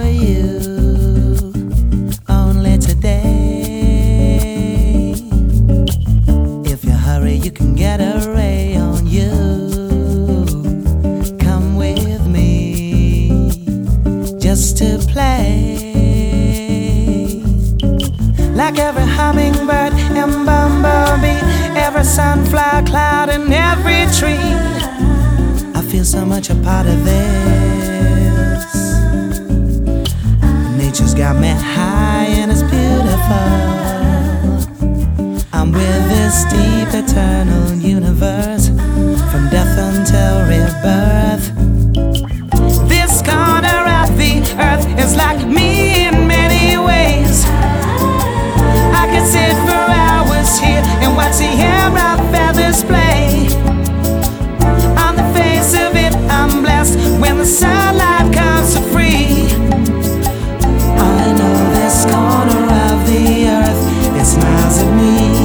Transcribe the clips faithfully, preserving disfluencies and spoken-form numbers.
you only today. If you hurry, you can get a ray on you. Come with me just to play. Like every hummingbird and bumblebee, every sunflower cloud and every tree, I feel so much a part of this. Nature's got me high and it's beautiful. I'm with this deep eternal universe, from death until rebirth. This corner of the earth is like me in many ways. I could sit for hours here and watch the air of feathers play. On the face of it, I'm blessed when the sunlight comes so free. I know this corner of the earth, it smiles at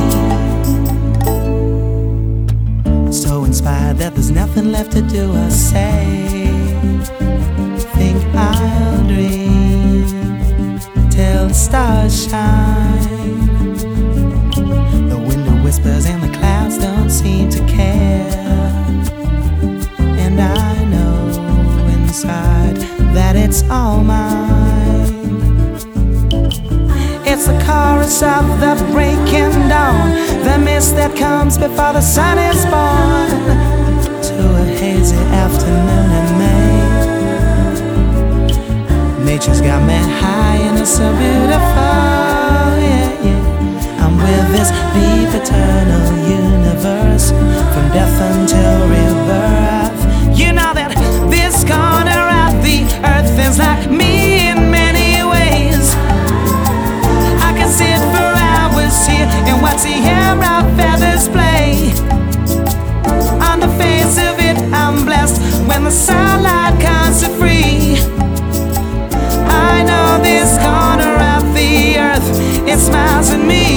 me. So inspired that there's nothing left to do or say. Think I'll dream till the stars shine. The wind whispers and the clouds don't seem to care. And I know inside that it's all mine. It's the chorus of the breaking dawn, the mist that comes before the sun is born, to a hazy afternoon in May. Nature's got me high and it's so beautiful, yeah, yeah. I'm with this deep eternal universe, from death until rebirth. You know that this corner of the earth is like me in many ways. I can sit for hours here and watch the air of feathers play. On the face of it, I'm blessed when the sunlight comes so free. I know this corner of the earth, it smiles at me.